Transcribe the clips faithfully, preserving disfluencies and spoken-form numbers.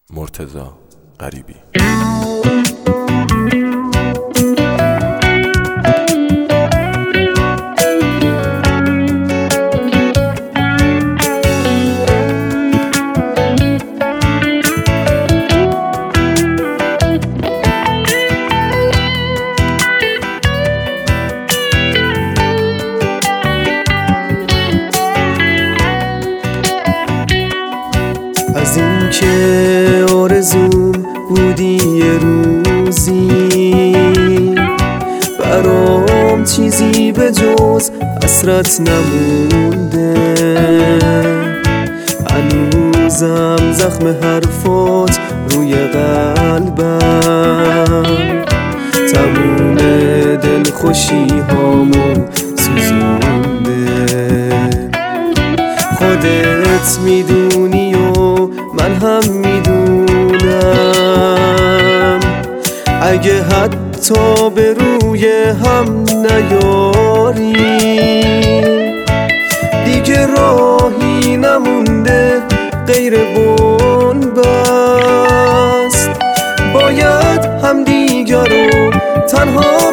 مرتضی غریبی. از این که آرزوم بودی یه روزی، برام چیزی به جز حسرت نمونده. هنوزم زخم حرفات روی قلبم، تموم دلخوشی هامو سوزونده. خودت میدونی و من هم میدونم، اگه حتی به روی هم نیاریم، دیگه راهی نمونده غیر بنبست. باید هم دیگر رو تنها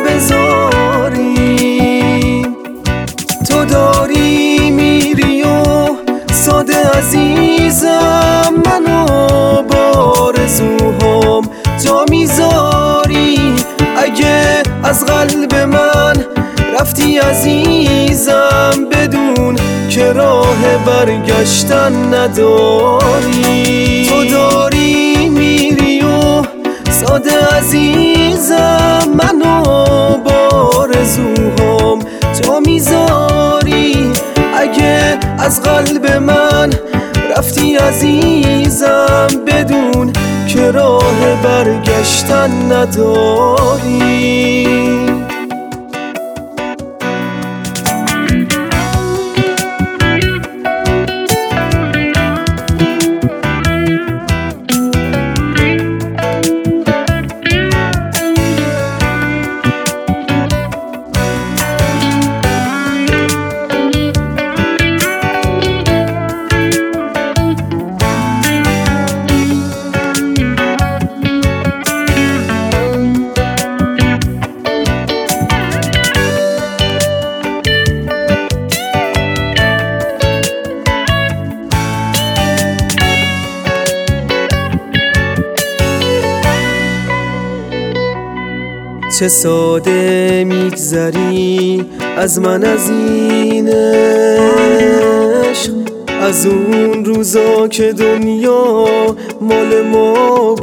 بذاریم. تو داری میری و ساده عزیزم، منو با آرزوهام جا میذاری. اگه از قلب من رفتی عزیزم، بدون که راه برگشتن نداری. تو داری میری و ساده عزیزم، منو با آرزوهام جا میذاری. اگه از قلب من رفتی عزیزم، بدون که راه برگشتن نداری. چه ساده میگذری از من، از این عشق، از اون روزا که دنیا مال ما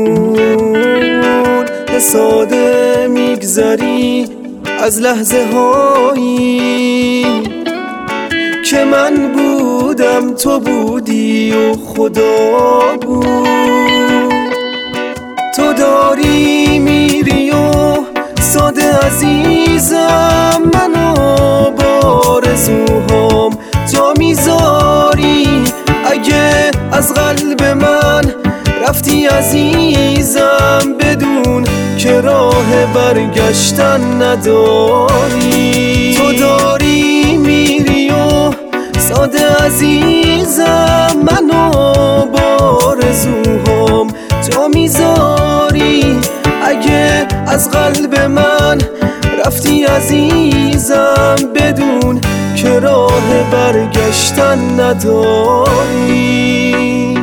بود. چه ساده میگذری از لحظه هایی که من بودم تو بودی و خدا بود. تو داری میری و ساده عزیزم، منو با آرزوهام جا میذاری. اگه از قلب من رفتی عزیزم، بدون که راه برگشتن نداری. تو داری میری و ساده عزیزم، منو با آرزوهام جا میذاری. اگه از قلب من رفتی عزیزم، بدون که راه برگشتن نداری.